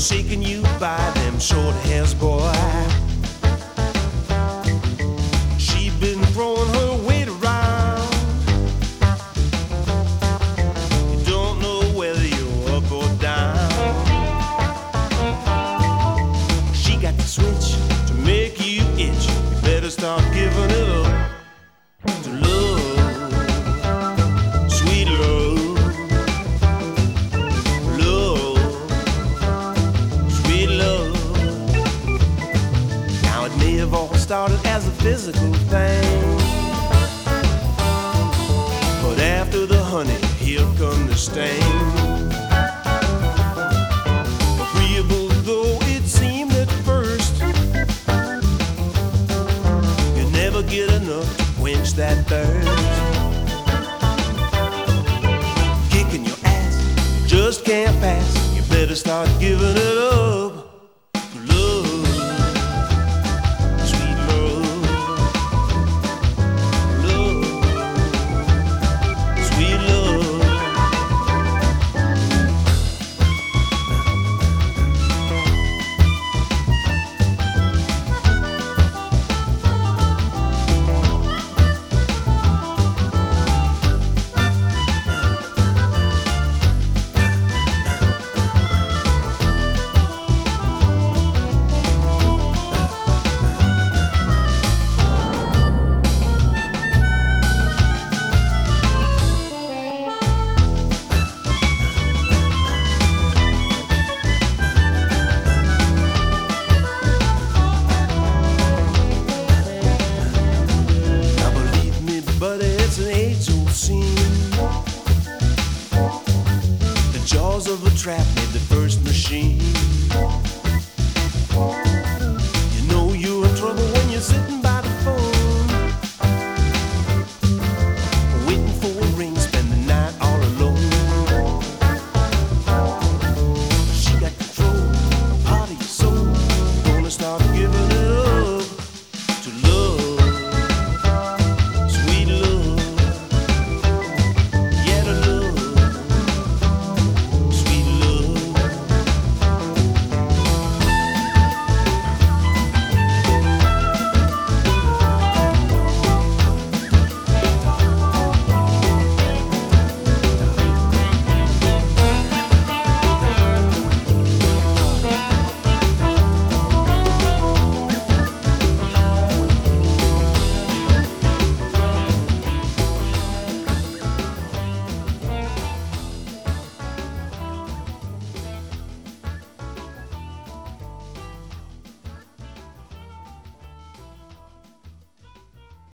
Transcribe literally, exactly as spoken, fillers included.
shaking you by them short hairs, boy. She been throwing her weight around. You don't know whether you're up or down. She got the switch to make you itch. You better start giving it up to love, sweet love, love, sweet love. Now it may have all started as a physical thing, but after the honey, here come the sting. Agreeable though it seemed at first, you never get enough to quench that thirst. Kicking your ass, you just can't pass. You better start giving it up. Love, sweet love, love, sweet love. But it's an age-old scene. The jaws of a trap made the first machine.